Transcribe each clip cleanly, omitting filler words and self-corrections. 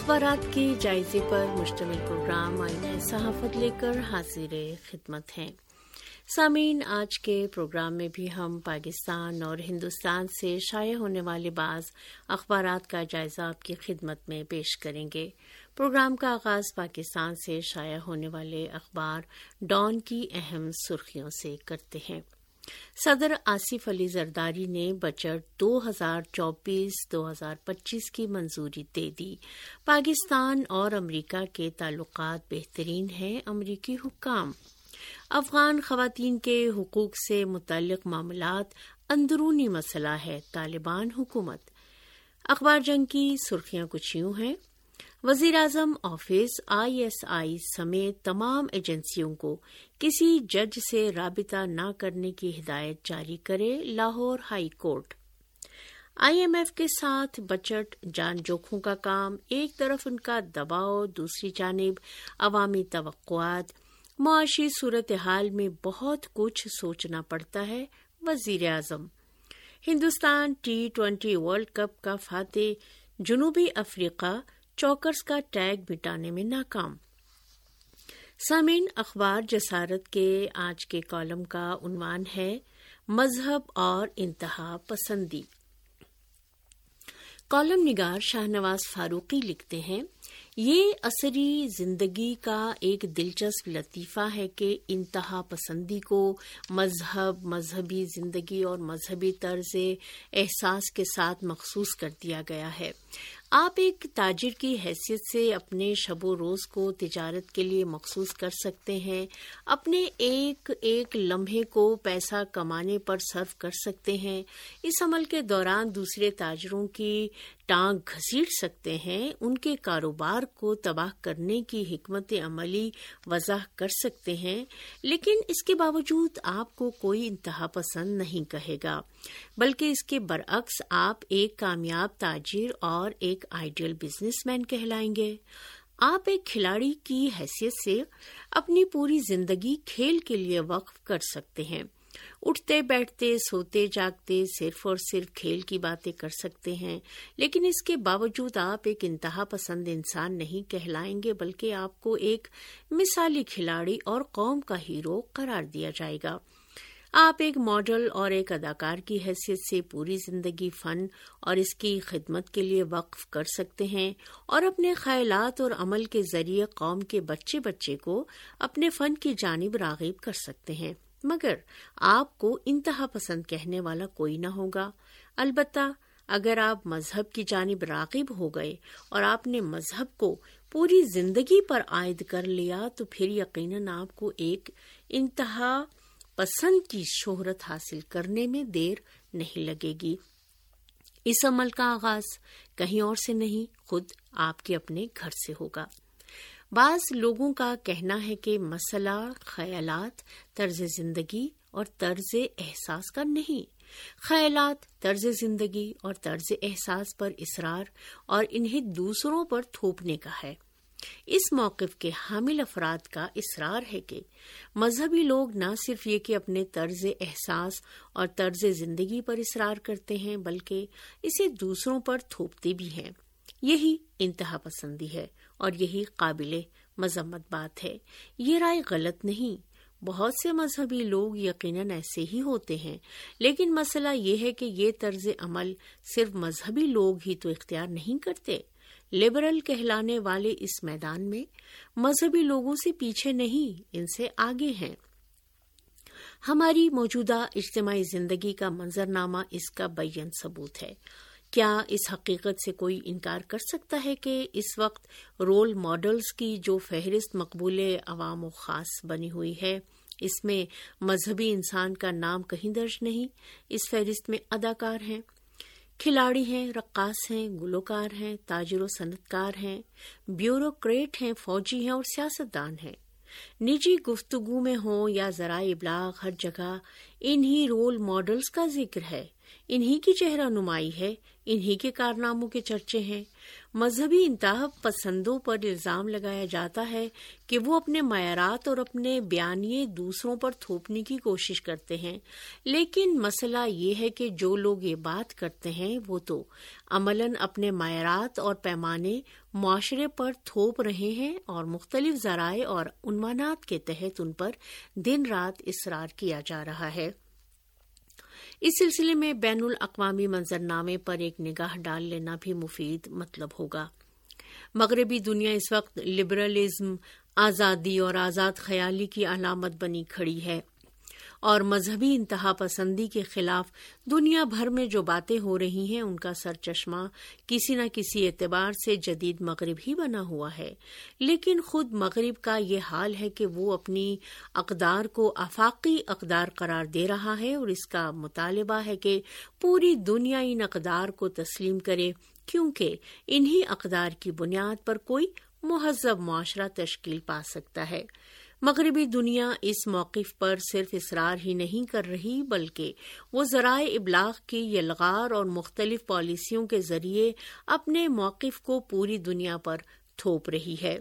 اخبارات کے جائزے پر مشتمل پروگرام آئینہ صحافت لے کر حاضر خدمت ہیں۔ سامعین، آج کے پروگرام میں بھی ہم پاکستان اور ہندوستان سے شائع ہونے والے بعض اخبارات کا جائزہ آپ کی خدمت میں پیش کریں گے۔ پروگرام کا آغاز پاکستان سے شائع ہونے والے اخبار ڈان کی اہم سرخیوں سے کرتے ہیں۔ صدر آصف علی زرداری نے بجٹ 2024-2025 کی منظوری دے دی۔ پاکستان اور امریکہ کے تعلقات بہترین ہیں، امریکی حکام۔ افغان خواتین کے حقوق سے متعلق معاملات اندرونی مسئلہ ہے، طالبان حکومت۔ اخبار جنگ کی سرخیاں کچھ یوں ہیں۔ وزیراعظم آفس ISI سمیت تمام ایجنسیوں کو کسی جج سے رابطہ نہ کرنے کی ہدایت جاری کرے، لاہور ہائی کورٹ۔ IMF کے ساتھ بجٹ جان جوکھوں کا کام، ایک طرف ان کا دباؤ، دوسری جانب عوامی توقعات۔ معاشی صورتحال میں بہت کچھ سوچنا پڑتا ہے، وزیر اعظم۔ ہندوستان T20 ورلڈ کپ کا فاتح جنوبی افریقہ چوکرز کا ٹیگ مٹانے میں ناکام۔ سامعین، اخبار جسارت کے آج کے کالم کا عنوان ہے مذہب اور انتہا پسندی۔ کالم نگار شاہنواز فاروقی لکھتے ہیں، یہ عصری زندگی کا ایک دلچسپ لطیفہ ہے کہ انتہا پسندی کو مذہب، مذہبی زندگی اور مذہبی طرز احساس کے ساتھ مخصوص کر دیا گیا ہے۔ آپ ایک تاجر کی حیثیت سے اپنے شب و روز کو تجارت کے لیے مخصوص کر سکتے ہیں، اپنے ایک ایک لمحے کو پیسہ کمانے پر صرف کر سکتے ہیں، اس عمل کے دوران دوسرے تاجروں کی ٹانگ گھسیٹ سکتے ہیں، ان کے کاروبار کو تباہ کرنے کی حکمت عملی وضع کر سکتے ہیں، لیکن اس کے باوجود آپ کو کوئی انتہا پسند نہیں کہے گا، بلکہ اس کے برعکس آپ ایک کامیاب تاجر اور ایک آئیڈیل بزنس مین کہلائیں گے۔ آپ ایک کھلاڑی کی حیثیت سے اپنی پوری زندگی کھیل کے لیے وقف کر سکتے ہیں، اٹھتے بیٹھتے سوتے جاگتے صرف اور صرف کھیل کی باتیں کر سکتے ہیں، لیکن اس کے باوجود آپ ایک انتہا پسند انسان نہیں کہلائیں گے، بلکہ آپ کو ایک مثالی کھلاڑی اور قوم کا ہیرو قرار دیا جائے گا۔ آپ ایک ماڈل اور ایک اداکار کی حیثیت سے پوری زندگی فن اور اس کی خدمت کے لیے وقف کر سکتے ہیں اور اپنے خیالات اور عمل کے ذریعے قوم کے بچے کو اپنے فن کی جانب راغب کر سکتے ہیں، مگر آپ کو انتہا پسند کہنے والا کوئی نہ ہوگا۔ البتہ اگر آپ مذہب کی جانب راغب ہو گئے اور آپ نے مذہب کو پوری زندگی پر عائد کر لیا تو پھر یقیناً آپ کو ایک انتہا پسند کی شہرت حاصل کرنے میں دیر نہیں لگے گی۔ اس عمل کا آغاز کہیں اور سے نہیں، خود آپ کے اپنے گھر سے ہوگا۔ بعض لوگوں کا کہنا ہے کہ مسئلہ خیالات، طرز زندگی اور طرز احساس کا نہیں، خیالات، طرز زندگی اور طرز احساس پر اصرار اور انہیں دوسروں پر تھوپنے کا ہے۔ اس موقف کے حامل افراد کا اصرار ہے کہ مذہبی لوگ نہ صرف یہ کہ اپنے طرز احساس اور طرز زندگی پر اصرار کرتے ہیں، بلکہ اسے دوسروں پر تھوپتے بھی ہیں۔ یہی انتہا پسندی ہے اور یہی قابل مذمت بات ہے۔ یہ رائے غلط نہیں، بہت سے مذہبی لوگ یقیناً ایسے ہی ہوتے ہیں، لیکن مسئلہ یہ ہے کہ یہ طرز عمل صرف مذہبی لوگ ہی تو اختیار نہیں کرتے۔ لبرل کہلانے والے اس میدان میں مذہبی لوگوں سے پیچھے نہیں، ان سے آگے ہیں۔ ہماری موجودہ اجتماعی زندگی کا منظرنامہ اس کا بیان ثبوت ہے۔ کیا اس حقیقت سے کوئی انکار کر سکتا ہے کہ اس وقت رول ماڈلز کی جو فہرست مقبول عوام و خاص بنی ہوئی ہے، اس میں مذہبی انسان کا نام کہیں درج نہیں؟ اس فہرست میں اداکار ہیں، کھلاڑی ہیں، رقاص ہیں، گلوکار ہیں، تاجر و صنعت کار ہیں، بیوروکریٹ ہیں، فوجی ہیں اور سیاستدان ہیں۔ نجی گفتگو میں ہوں یا ذرائع ابلاغ، ہر جگہ انہی رول ماڈلز کا ذکر ہے۔ انہی کی چہرہ نمائی ہے، انہی کے کارناموں کے چرچے ہیں۔ مذہبی انتہا پسندوں پر الزام لگایا جاتا ہے کہ وہ اپنے معیارات اور اپنے بیانیے دوسروں پر تھوپنے کی کوشش کرتے ہیں، لیکن مسئلہ یہ ہے کہ جو لوگ یہ بات کرتے ہیں وہ تو عملاً اپنے معیارات اور پیمانے معاشرے پر تھوپ رہے ہیں اور مختلف ذرائع اور عنوانات کے تحت ان پر دن رات اصرار کیا جا رہا ہے۔ اس سلسلے میں بین الاقوامی منظرنامے پر ایک نگاہ ڈال لینا بھی مفید مطلب ہوگا۔ مغربی دنیا اس وقت لبرلزم، آزادی اور آزاد خیالی کی علامت بنی کھڑی ہے، اور مذہبی انتہا پسندی کے خلاف دنیا بھر میں جو باتیں ہو رہی ہیں ان کا سرچشمہ کسی نہ کسی اعتبار سے جدید مغرب ہی بنا ہوا ہے، لیکن خود مغرب کا یہ حال ہے کہ وہ اپنی اقدار کو آفاقی اقدار قرار دے رہا ہے، اور اس کا مطالبہ ہے کہ پوری دنیا ان اقدار کو تسلیم کرے، کیونکہ انہی اقدار کی بنیاد پر کوئی مہذب معاشرہ تشکیل پا سکتا ہے۔ مغربی دنیا اس موقف پر صرف اصرار ہی نہیں کر رہی، بلکہ وہ ذرائع ابلاغ کی یلغار اور مختلف پالیسیوں کے ذریعے اپنے موقف کو پوری دنیا پر تھوپ رہی ہے۔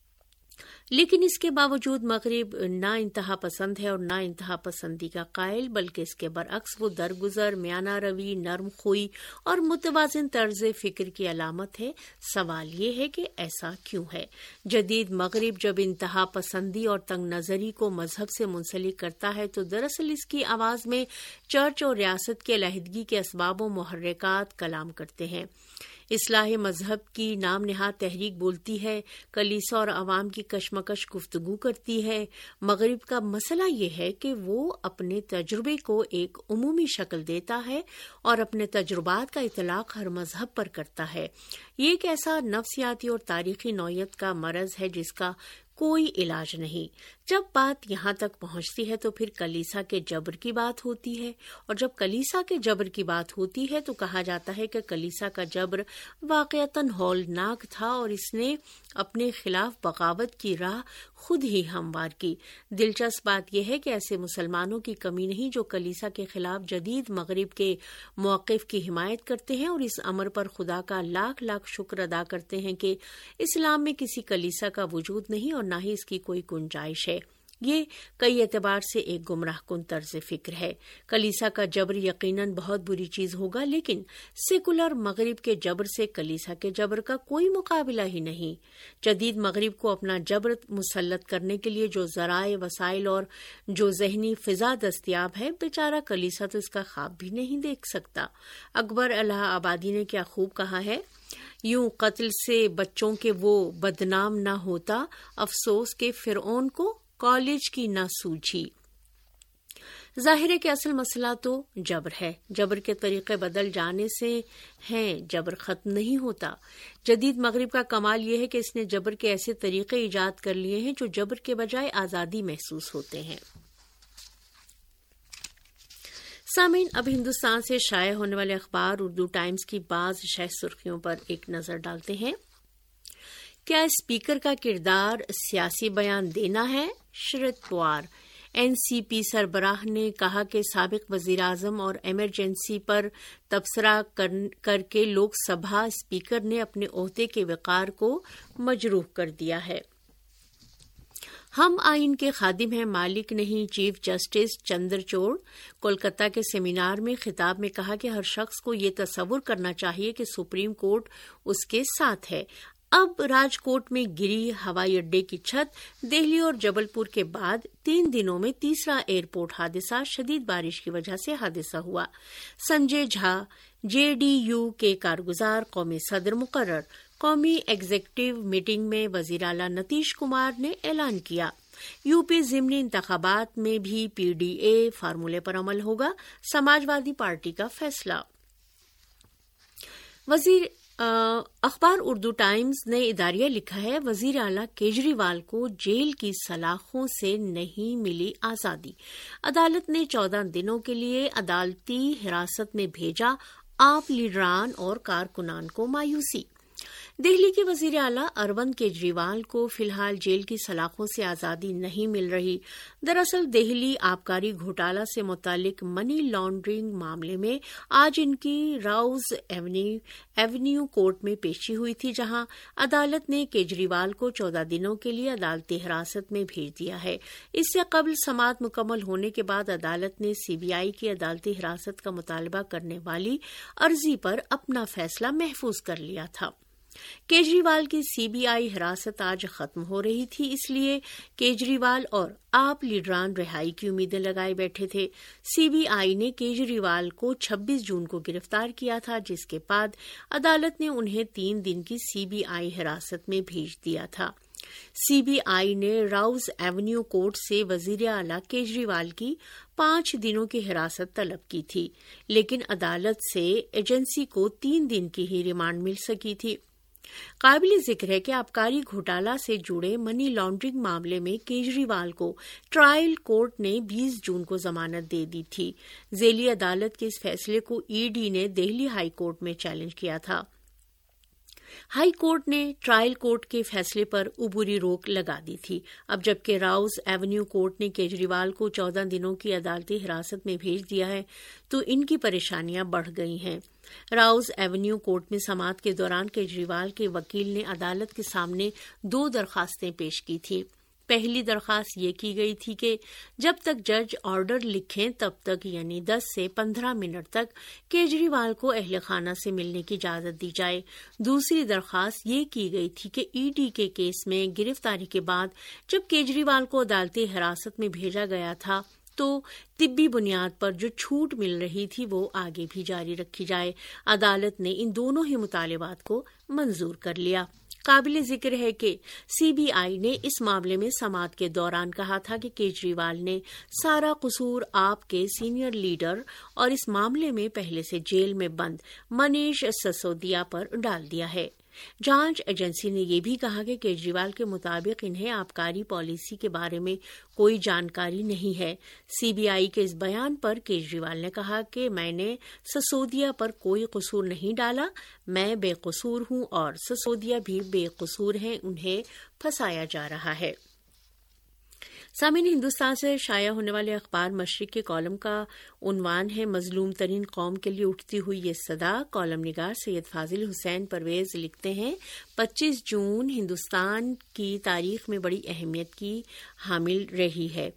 لیکن اس کے باوجود مغرب نہ انتہا پسند ہے اور نہ انتہا پسندی کا قائل، بلکہ اس کے برعکس وہ درگزر، میانہ روی، نرم خوئی اور متوازن طرز فکر کی علامت ہے۔ سوال یہ ہے کہ ایسا کیوں ہے؟ جدید مغرب جب انتہا پسندی اور تنگ نظری کو مذہب سے منسلک کرتا ہے تو دراصل اس کی آواز میں چرچ اور ریاست کے علیحدگی کے اسباب و محرکات کلام کرتے ہیں۔ اصلاح مذہب کی نام نہاد تحریک بولتی ہے، کلیسا اور عوام کی کشمکش گفتگو کرتی ہے۔ مغرب کا مسئلہ یہ ہے کہ وہ اپنے تجربے کو ایک عمومی شکل دیتا ہے اور اپنے تجربات کا اطلاق ہر مذہب پر کرتا ہے۔ یہ ایک ایسا نفسیاتی اور تاریخی نوعیت کا مرض ہے جس کا کوئی علاج نہیں۔ جب بات یہاں تک پہنچتی ہے تو پھر کلیسا کے جبر کی بات ہوتی ہے، اور جب کلیسا کے جبر کی بات ہوتی ہے تو کہا جاتا ہے کہ کلیسا کا جبر واقعتاً ہولناک تھا اور اس نے اپنے خلاف بغاوت کی راہ خود ہی ہموار کی۔ دلچسپ بات یہ ہے کہ ایسے مسلمانوں کی کمی نہیں جو کلیسا کے خلاف جدید مغرب کے موقف کی حمایت کرتے ہیں اور اس امر پر خدا کا لاکھ لاکھ شکر ادا کرتے ہیں کہ اسلام میں کسی کلیسا کا وجود نہیں اور نہ ہی اس کی کوئی گنجائش ہے۔ یہ کئی اعتبار سے ایک گمراہ کن طرز فکر ہے۔ کلیسا کا جبر یقیناً بہت بری چیز ہوگا، لیکن سیکولر مغرب کے جبر سے کلیسا کے جبر کا کوئی مقابلہ ہی نہیں۔ جدید مغرب کو اپنا جبر مسلط کرنے کے لیے جو ذرائع، وسائل اور جو ذہنی فضا دستیاب ہے، بیچارہ کلیسا تو اس کا خواب بھی نہیں دیکھ سکتا۔ اکبر الہ آبادی نے کیا خوب کہا ہے، یوں قتل سے بچوں کے وہ بدنام نہ ہوتا، افسوس کہ فرعون کو کالج کی نہ سوجھی۔ ظاہر ہے کہ اصل مسئلہ تو جبر ہے۔ جبر کے طریقے بدل جانے سے ہیں، جبر ختم نہیں ہوتا۔ جدید مغرب کا کمال یہ ہے کہ اس نے جبر کے ایسے طریقے ایجاد کر لیے ہیں جو جبر کے بجائے آزادی محسوس ہوتے ہیں۔ سامعین، اب ہندوستان سے شائع ہونے والے اخبار اردو ٹائمز کی بعض شہ سرخیوں پر ایک نظر ڈالتے ہیں۔ کیا اسپیکر کا کردار سیاسی بیان دینا ہے؟ شرد پوار۔ این سی پی سربراہ نے کہا کہ سابق وزیراعظم اور ایمرجنسی پر تبصرہ کر کے لوک سبھا اسپیکر نے اپنے عہدے کے وقار کو مجروح کر دیا ہے۔ ہم آئین کے خادم ہیں، مالک نہیں۔ چیف جسٹس چندرچوڑ کولکتہ کے سیمینار میں خطاب میں کہا کہ ہر شخص کو یہ تصور کرنا چاہیے کہ سپریم کورٹ اس کے ساتھ ہے۔ اب راجکوٹ میں گری ہوائی اڈے کی چھت، دہلی اور جبل پور کے بعد 3 دنوں میں تیسرا ایئرپورٹ حادثہ، شدید بارش کی وجہ سے حادثہ ہوا۔ Sanjay Jha J D U کے کارگزار قومی صدر مقرر۔ قومی ایگزیکٹو میٹنگ میں وزیر اعلیٰ نتیش کمار نے اعلان کیا، یو پی ضمنی انتخابات میں بھی پی ڈی اے فارمولے پر عمل ہوگا، سماجوادی پارٹی کا فیصلہ۔ اخبار اردو ٹائمز نے اداریہ لکھا ہے، وزیر اعلیٰ کیجریوال کو جیل کی سلاخوں سے نہیں ملی آزادی، عدالت نے 14 دنوں کے لیے عدالتی حراست میں بھیجا، آپ لیڈران اور کارکنان کو مایوسی۔ دہلی کے وزیر اعلیٰ اروند کیجریوال کو فی الحال جیل کی سلاخوں سے آزادی نہیں مل رہی۔ دراصل دہلی آبکاری گھوٹالہ سے متعلق منی لانڈرنگ معاملے میں آج ان کی راؤز ایونیو کورٹ میں پیشی ہوئی تھی، جہاں عدالت نے کیجریوال کو 14 دنوں کے لیے عدالتی حراست میں بھیج دیا ہے۔ اس سے قبل سماعت مکمل ہونے کے بعد عدالت نے سی بی آئی کی عدالتی حراست کا مطالبہ کرنے والی عرضی پر اپنا فیصلہ محفوظ کر لیا تھا۔ کیجریوال کی سی بی آئی حراست آج ختم ہو رہی تھی، اس لیے کیجریوال اور آپ لیڈران رہائی کی امیدیں لگائے بیٹھے تھے۔ سی بی آئی نے کیجریوال کو 26 جون کو گرفتار کیا تھا، جس کے بعد عدالت نے انہیں 3 دن کی سی بی آئی حراست میں بھیج دیا تھا۔ سی بی آئی نے راؤز ایونیو کورٹ سے وزیر اعلیٰ کیجریوال کی 5 دنوں کی حراست طلب کی تھی، لیکن عدالت سے ایجنسی کو 3 دن کی ہی ریمانڈ مل سکی تھی۔ قابل ذکر ہے کہ آبکاری گھوٹالہ سے جڑے منی لانڈرنگ معاملے میں کیجریوال کو ٹرائل کورٹ نے 20 جون کو ضمانت دے دی تھی۔ ذیلی عدالت کے اس فیصلے کو ای ڈی نے دہلی ہائی کورٹ میں چیلنج کیا تھا۔ ہائی کورٹ نے ٹرائل کورٹ کے فیصلے پر عبوری روک لگا دی تھی۔ اب جبکہ راؤز ایونیو کورٹ نے کیجریوال کو 14 دنوں کی عدالتی حراست میں بھیج دیا ہے تو ان کی پریشانیاں بڑھ گئی ہیں۔ راؤز ایونیو کورٹ میں سماعت کے دوران کیجریوال کے وکیل نے عدالت کے سامنے 2 درخواستیں پیش کی تھیں۔ پہلی درخواست یہ کی گئی تھی کہ جب تک جج آرڈر لکھیں تب تک یعنی 10 سے 15 منٹ تک کیجریوال کو اہل خانہ سے ملنے کی اجازت دی جائے۔ دوسری درخواست یہ کی گئی تھی کہ ای ڈی کے کیس میں گرفتاری کے بعد جب کیجریوال کو عدالتی حراست میں بھیجا گیا تھا تو طبی بنیاد پر جو چھوٹ مل رہی تھی وہ آگے بھی جاری رکھی جائے۔ عدالت نے ان دونوں ہی مطالبات کو منظور کر لیا۔ قابل ذکر ہے کہ سی بی آئی نے اس معاملے میں سماعت کے دوران کہا تھا کہ کیجریوال نے سارا قصور آپ کے سینئر لیڈر اور اس معاملے میں پہلے سے جیل میں بند منیش سسودیا پر ڈال دیا ہے۔ جانچ ایجنسی نے یہ بھی کہا کہ کیجریوال کے مطابق انہیں آبکاری پالیسی کے بارے میں کوئی جانکاری نہیں ہے۔ سی بی آئی کے اس بیان پر کیجریوال نے کہا کہ میں نے سسودیا پر کوئی قصور نہیں ڈالا، میں بے قصور ہوں اور سسودیا بھی بے قصور ہیں، انہیں پھنسایا جا رہا ہے۔ سامعین، ہندوستان سے شائع ہونے والے اخبار مشرق کے کالم کا عنوان ہے مظلوم ترین قوم کے لیے اٹھتی ہوئی یہ صدا۔ کالم نگار سید فاضل حسین پرویز لکھتے ہیں 25 جون ہندوستان کی تاریخ میں بڑی اہمیت کی حامل رہی ہے۔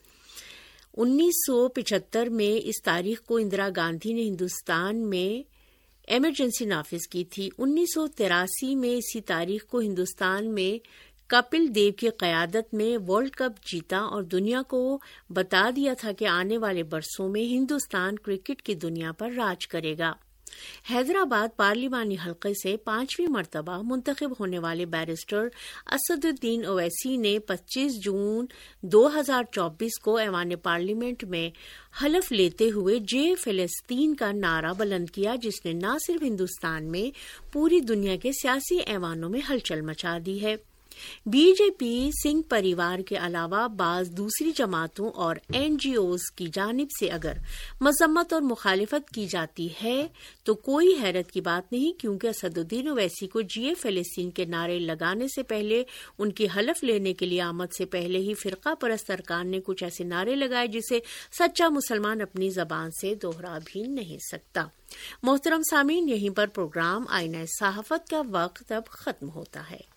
1975 میں اس تاریخ کو اندرا گاندھی نے ہندوستان میں ایمرجنسی نافذ کی تھی۔ 1983 میں اسی تاریخ کو ہندوستان میں کپل دیو کی قیادت میں ورلڈ کپ جیتا اور دنیا کو بتا دیا تھا کہ آنے والے برسوں میں ہندوستان کرکٹ کی دنیا پر راج کرے گا۔ حیدرآباد پارلیمانی حلقے سے 5ویں مرتبہ منتخب ہونے والے بیرسٹر اسد الدین اویسی نے 25 جون 2024 کو ایوان پارلیمنٹ میں حلف لیتے ہوئے جے فلسطین کا نعرہ بلند کیا، جس نے نہ صرف ہندوستان میں پوری دنیا کے سیاسی ایوانوں میں ہلچل مچا دی ہے۔ بی جے پی سنگھ پریوار کے علاوہ بعض دوسری جماعتوں اور این جی اوز کی جانب سے اگر مذمت اور مخالفت کی جاتی ہے تو کوئی حیرت کی بات نہیں، کیونکہ اسد الدین اویسی کو جیے فلسطین کے نعرے لگانے سے پہلے، ان کی حلف لینے کے لیے آمد سے پہلے ہی فرقہ پرست ارکان نے کچھ ایسے نعرے لگائے جسے سچا مسلمان اپنی زبان سے دوہرا بھی نہیں سکتا۔ محترم سامعین، یہیں پر پروگرام آئینہ صحافت کا وقت اب ختم ہوتا ہے۔